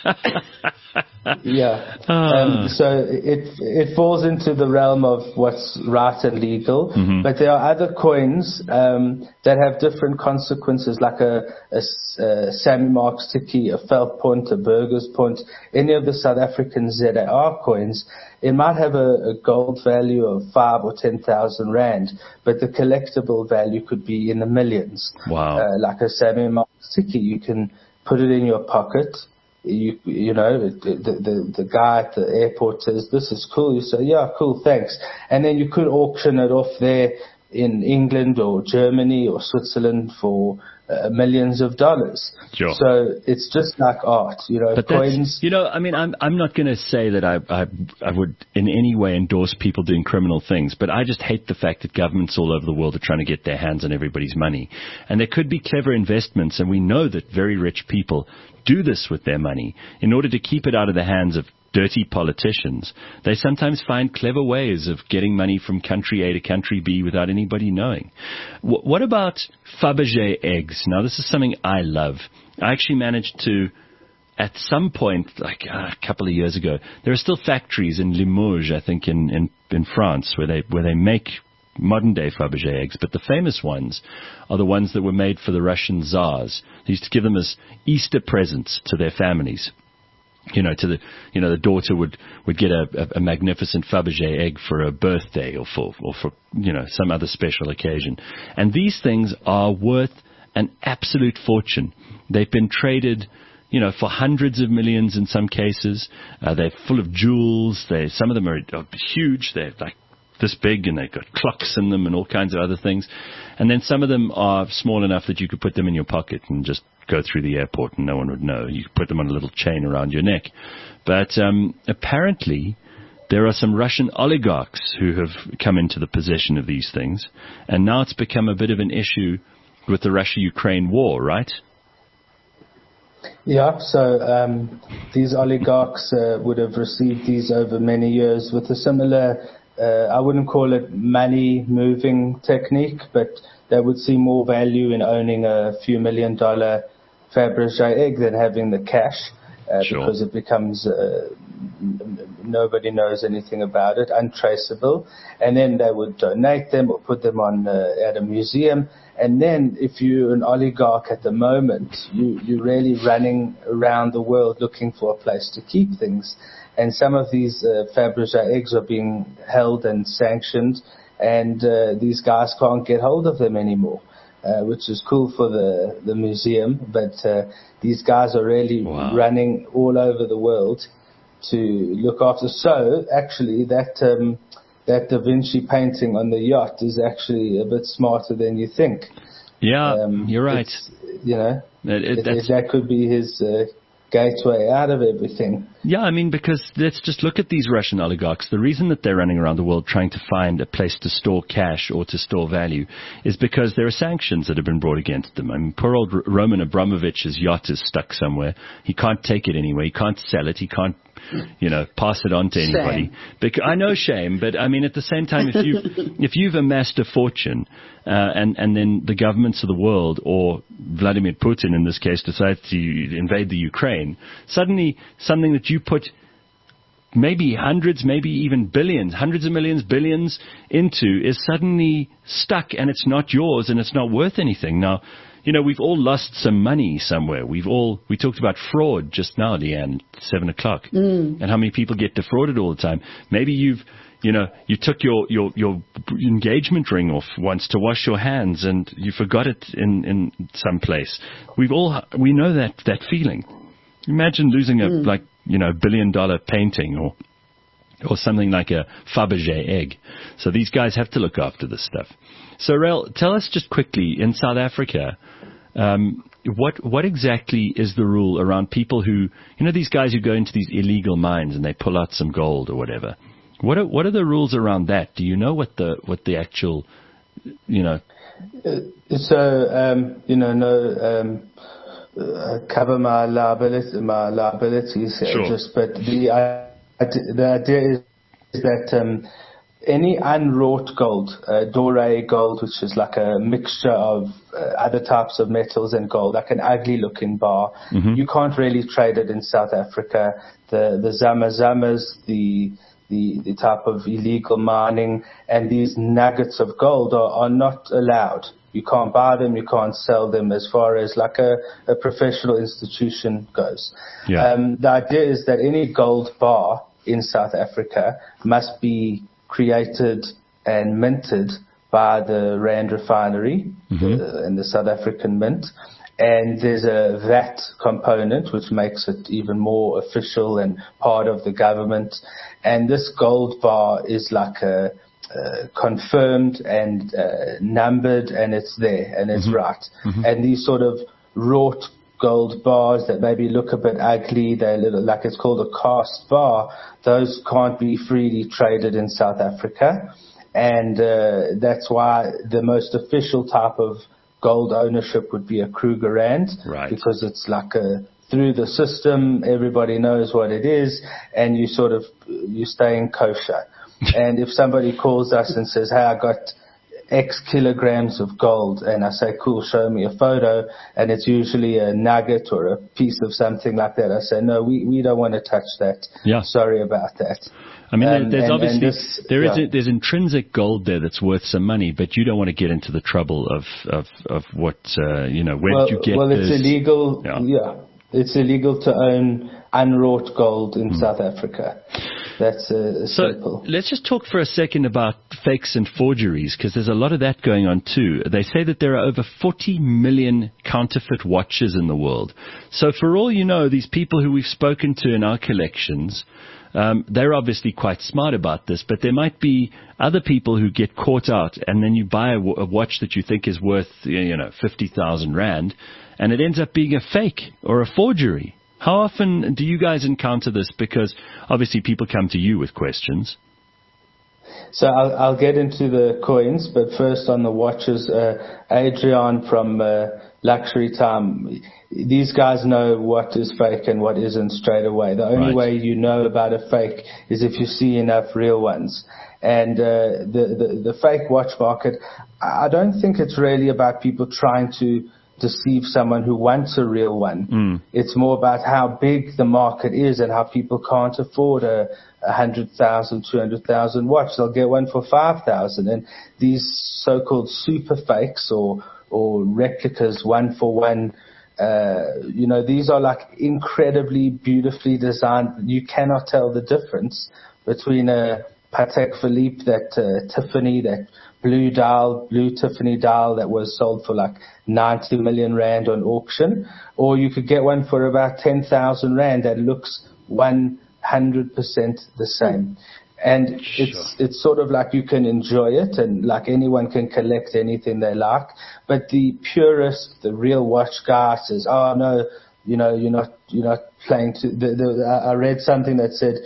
Yeah. So it falls into the realm of what's right and legal, but there are other coins that have different consequences, like a Sammy Marks Tikkie, a Felt Point, a Burgers Point, any of the South African ZAR coins. It might have a gold value of 5 or 10,000 rand, but the collectible value could be in the millions. Wow. Like a Sammy Marks Tikkie, you can put it in your pocket. You know, the guy at the airport says, "This is cool." You say, "Yeah, cool, thanks." And then you could auction it off there in England or Germany or Switzerland for millions of dollars. Sure. So it's just like art, you know. But coins. You know, I mean, I'm not going to say that I would in any way endorse people doing criminal things, but I just hate the fact that governments all over the world are trying to get their hands on everybody's money. And there could be clever investments, and we know that very rich people do this with their money in order to keep it out of the hands of dirty politicians. They sometimes find clever ways of getting money from country A to country B without anybody knowing. What about Fabergé eggs? Now, this is something I love. I actually managed to, at some point, like a couple of years ago, there are still factories in Limoges, I think, in France, where they make modern-day Fabergé eggs, but the famous ones are the ones that were made for the Russian Tsars. They used to give them as Easter presents to their families. The daughter would get a magnificent Fabergé egg for a birthday or for some other special occasion. And these things are worth an absolute fortune. They've been traded, for hundreds of millions in some cases. They're full of jewels. Some of them are huge. They're like this big, and they've got clocks in them and all kinds of other things. And then some of them are small enough that you could put them in your pocket and just go through the airport and no one would know. You could put them on a little chain around your neck. But apparently there are some Russian oligarchs who have come into the possession of these things, and now it's become a bit of an issue with the Russia-Ukraine war, right? Yeah, so these oligarchs would have received these over many years with a similar, I wouldn't call it money-moving technique, but they would see more value in owning a few $1 million Fabergé egg than having the cash, sure. Because it becomes, nobody knows anything about it, untraceable. And then they would donate them or put them on at a museum. And then if you're an oligarch at the moment, you're really running around the world looking for a place to keep things. And some of these Fabergé eggs are being held and sanctioned, and these guys can't get hold of them anymore, which is cool for the museum. But these guys are really running all over the world to look after. So actually, that Da Vinci painting on the yacht is actually a bit smarter than you think. Yeah, you're right. That could be his gateway out of everything. Yeah, I mean, because let's just look at these Russian oligarchs. The reason that they're running around the world trying to find a place to store cash or to store value is because there are sanctions that have been brought against them. I mean, poor old Roman Abramovich's yacht is stuck somewhere. He can't take it anywhere. He can't sell it. He can't, pass it on to anybody. I know, shame, but I mean, at the same time, if you've amassed a fortune, and then the governments of the world, or Vladimir Putin in this case, decides to invade the Ukraine, suddenly something that you put maybe hundreds, maybe even billions, hundreds of millions, billions into is suddenly stuck, and it's not yours, and it's not worth anything. Now, we've all lost some money somewhere. We talked about fraud just now, Leanne, at 7 o'clock, and how many people get defrauded all the time. Maybe you took your engagement ring off once to wash your hands, and you forgot it in some place. We know that feeling. Imagine losing a $1 billion painting or something like a Fabergé egg. So these guys have to look after this stuff. So, Rael, tell us just quickly, in South Africa, what exactly is the rule around people who, these guys who go into these illegal mines and they pull out some gold or whatever? What are the rules around that? Do you know what the actual, Cover my liabilities here, sure. but the idea is that any unwrought gold, doré gold, which is like a mixture of other types of metals and gold, like an ugly looking bar, you can't really trade it in South Africa. The zama-zamas, the type of illegal mining, and these nuggets of gold are not allowed. You can't buy them, you can't sell them as far as like a professional institution goes. Yeah. The idea is that any gold bar in South Africa must be created and minted by the Rand Refinery and the South African Mint. And there's a VAT component which makes it even more official and part of the government. And this gold bar is like confirmed and numbered, and it's there and it's right. And these sort of wrought gold bars that maybe look a bit ugly, they're like it's called a cast bar, those can't be freely traded in South Africa. And that's why the most official type of gold ownership would be a Kruger Rand, right? Because it's like through the system, everybody knows what it is, and you stay in kosher. And if somebody calls us and says, hey, I got X kilograms of gold, and I say, cool, show me a photo, and it's usually a nugget or a piece of something like that, I say, no, we don't want to touch that. Yeah. Sorry about that. I mean, there's obviously there's intrinsic gold there that's worth some money, but you don't want to get into the trouble of what where did you get? Well, it's illegal. Yeah, it's illegal to own unwrought gold in South Africa. That's simple. So let's just talk for a second about fakes and forgeries, because there's a lot of that going on too. They say that there are over 40 million counterfeit watches in the world. So for all you know, these people who we've spoken to in our collections, they're obviously quite smart about this, but there might be other people who get caught out, and then you buy a watch that you think is worth 50,000 Rand, and it ends up being a fake or a forgery. How often do you guys encounter this? Because obviously people come to you with questions. So I'll get into the coins, but first on the watches, Adrian from Luxury Time, these guys know what is fake and what isn't straight away. The only way you know about a fake is if you see enough real ones. And the fake watch market, I don't think it's really about people trying to deceive someone who wants a real one. It's more about how big the market is and how people can't afford a 100,000, 200,000 watch. They'll get one for 5,000. And these so-called super fakes or replicas, one for one, these are like incredibly beautifully designed. You cannot tell the difference between a Patek Philippe, that Tiffany, that blue Tiffany dial that was sold for like 90 million Rand on auction, or you could get one for about 10,000 Rand that looks 100% the same. And it's sort of like you can enjoy it, and like anyone can collect anything they like, but the purist, the real watch guy says, oh no, you're not playing to I read something that said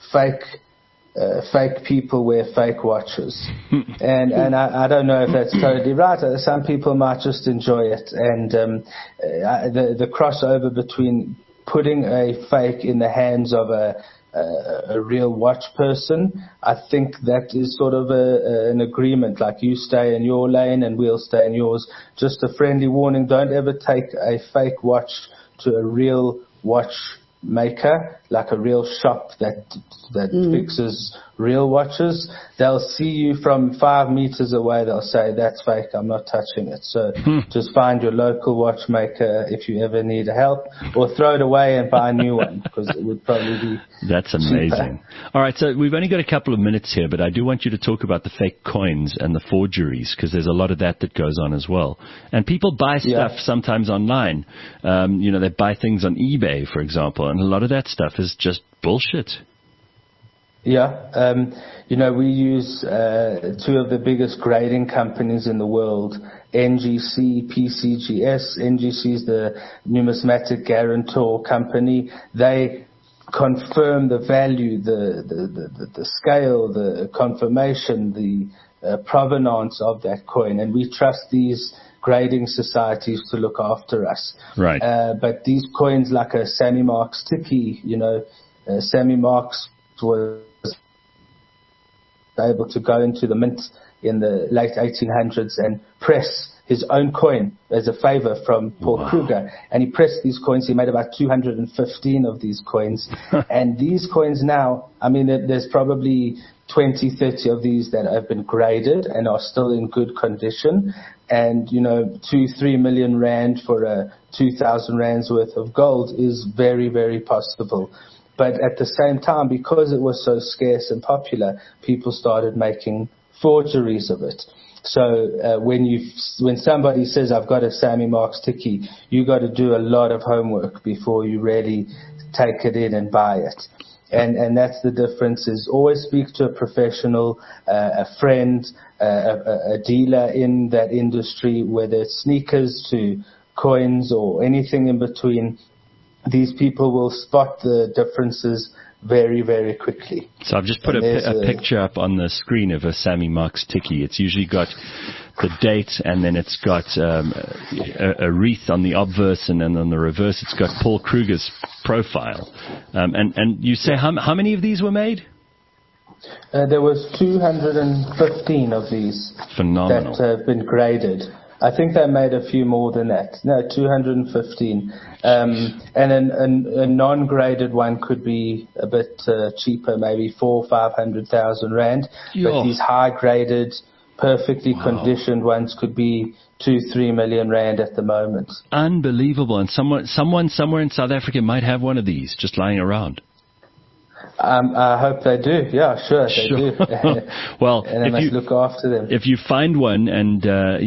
fake people wear fake watches. and I don't know if that's totally right. Some people might just enjoy it. And the crossover between putting a fake in the hands of a real watch person, I think that is sort of an agreement, like you stay in your lane and we'll stay in yours. Just a friendly warning, don't ever take a fake watch to a real watch maker, like a real shop that fixes real watches. They'll see you from 5 meters away. They'll say, that's fake, I'm not touching it. So just find your local watchmaker if you ever need help, or throw it away and buy a new one, because it would probably be That's amazing. Cheaper. All right, so we've only got a couple of minutes here, but I do want you to talk about the fake coins and the forgeries, because there's a lot of that goes on as well. And people buy stuff sometimes online. They buy things on eBay, for example, and a lot of that stuff is just bullshit. Yeah. We use two of the biggest grading companies in the world, NGC, PCGS. NGC is the numismatic guarantor company. They confirm the value, the scale, the confirmation, the provenance of that coin, and we trust these grading societies to look after us. Right. But these coins, like a Sammy Marks Tikkie, Sammy Marks was able to go into the mint in the late 1800s and press his own coin as a favor from Paul Kruger. And he pressed these coins. He made about 215 of these coins. And these coins now, I mean, there's probably 20, 30 of these that have been graded and are still in good condition. And, 2-3 million rand for a 2,000 rands worth of gold is very, very possible. But at the same time, because it was so scarce and popular, people started making forgeries of it. So when somebody says, I've got a Sammy Marks Tikkie, you got to do a lot of homework before you really take it in and buy it. And that's the difference, is always speak to a professional, a friend, a dealer in that industry, whether it's sneakers to coins or anything in between. These people will spot the differences very, very quickly. So I've just put a picture up on the screen of a Sammy Marks Tikkie. It's usually got the date, and then it's got a wreath on the obverse, and then on the reverse it's got Paul Kruger's profile. And you say how many of these were made? There was 215 of these. Phenomenal. That have been graded. I think they made a few more than that. No, 215. And a non-graded one could be a bit cheaper, maybe 400,000 or 500,000 rand. But these high-graded, perfectly conditioned ones could be 2-3 million rand at the moment. Unbelievable. And someone somewhere in South Africa might have one of these just lying around. I hope they do. Yeah, sure, they do. Well, and I must look after them. If you find one, and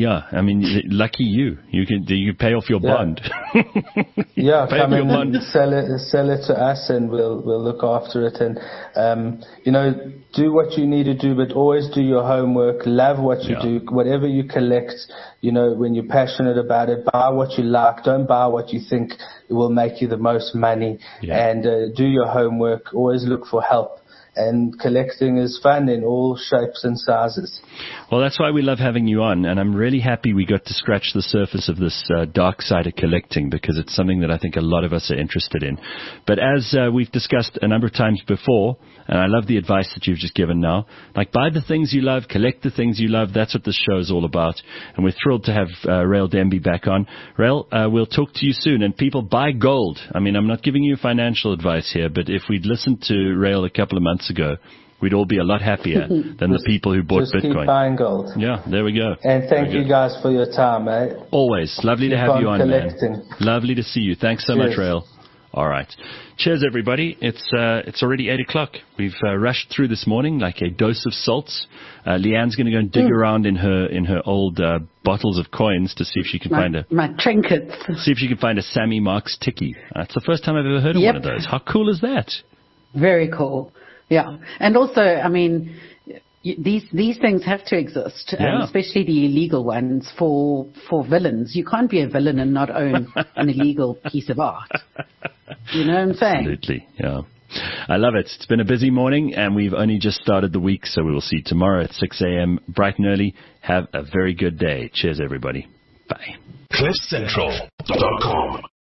lucky you, you can pay off your bond. Yeah, come in and sell it to us, and we'll look after it. And do what you need to do, but always do your homework. Love what you do. Whatever you collect, when you're passionate about it, buy what you like. Don't buy what you think will make you the most money. And do your homework. Always look for help. And collecting is fun in all shapes and sizes. Well, that's why we love having you on, and I'm really happy we got to scratch the surface of this dark side of collecting, because it's something that I think a lot of us are interested in. But as we've discussed a number of times before, and I love the advice that you've just given now, like, buy the things you love, collect the things you love. That's what this show is all about, and we're thrilled to have Rael Demby back on. Rael, we'll talk to you soon, and people, buy gold. I mean, I'm not giving you financial advice here, but if we'd listened to Rael a couple of months ago, we'd all be a lot happier than the people who bought Bitcoin. Keep buying gold. Yeah, there we go. And thank you guys for your time, mate. Always. Lovely to have you on, collecting. Man. Lovely to see you. Thanks so much, Rael. All right. Cheers, everybody. It's already 8 o'clock. We've rushed through this morning like a dose of salts. Leanne's going to go and dig around in her old bottles of coins to see if she can find my trinkets. See if she can find a Sammy Marks Tikkie. It's the first time I've ever heard of one of those. How cool is that? Very cool. Yeah. And also, I mean, these things have to exist, especially the illegal ones for villains. You can't be a villain and not own an illegal piece of art. You know what I'm saying? Absolutely, yeah. I love it. It's been a busy morning, and we've only just started the week, so we will see you tomorrow at 6 a.m. bright and early. Have a very good day. Cheers, everybody. Bye. CliffCentral.com